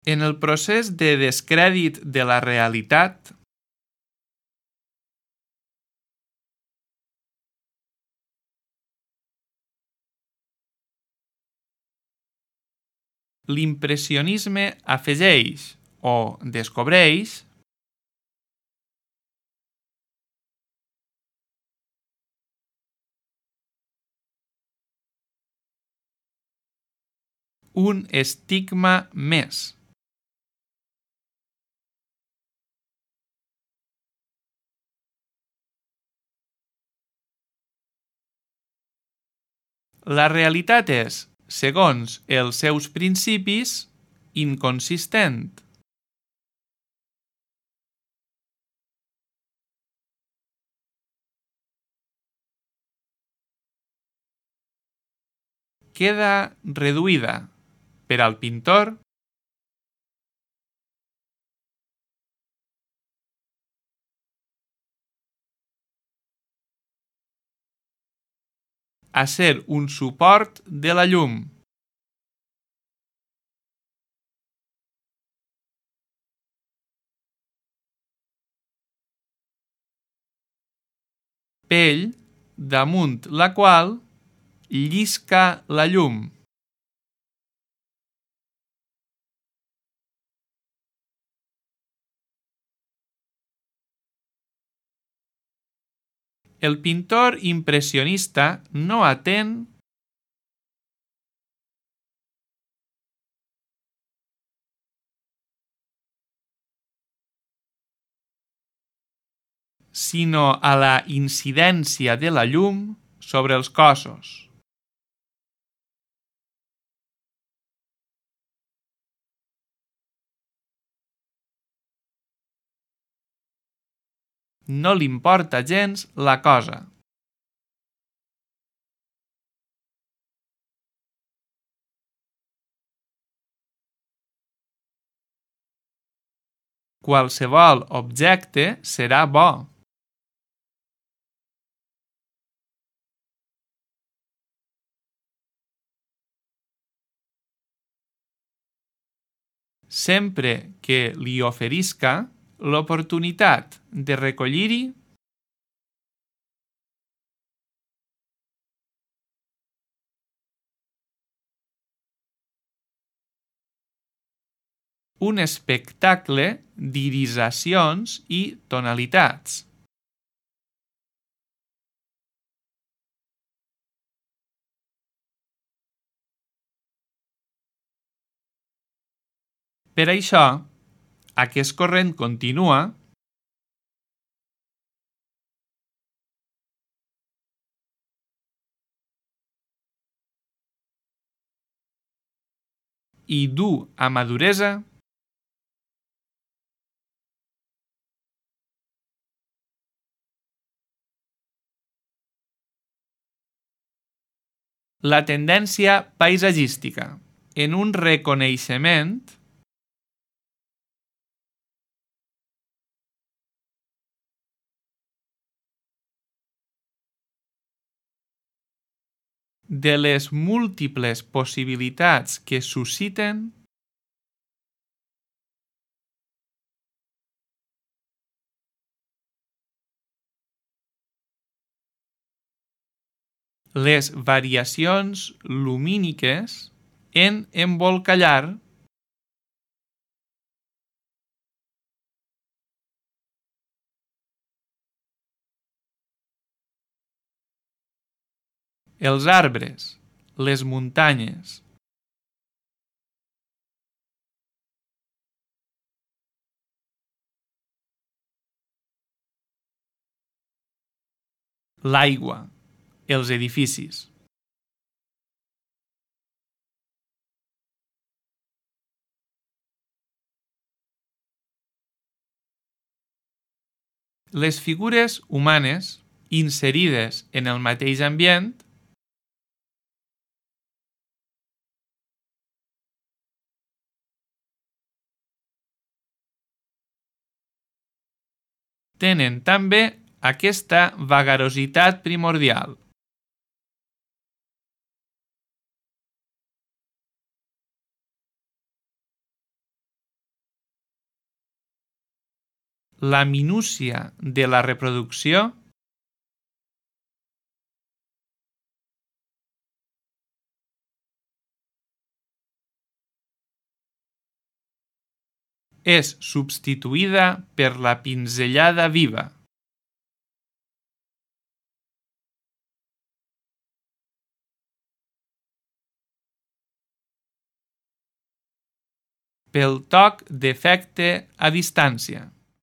En el procés de descrèdit de la realitat, l'impressionisme afegeix o descobreix un estigma més. La realitat és, segons els seus principis, inconsistent. Queda reduïda per al pintor a ser un suport de la llum. Pell damunt la qual llisca la llum. El pintor impressionista no atén sinó a la incidència de la llum sobre els cossos. No li importa gens la cosa. Qualsevol objecte serà bo. Sempre que li oferisca l'oportunitat de recollir-hi un espectacle d'irisacions i tonalitats. Per això, aquest corrent continua i du a maduresa la tendència paisatgística en un reconeixement de les múltiples possibilitats que susciten les variacions lumíniques en embolcallar els arbres, les muntanyes, l'aigua, els edificis. Les figures humanes inserides en el mateix ambient tenen també aquesta vagarositat primordial. la minúcia de la reproducció és substituïda per la pinzellada viva. Pel toc d'efecte a distància.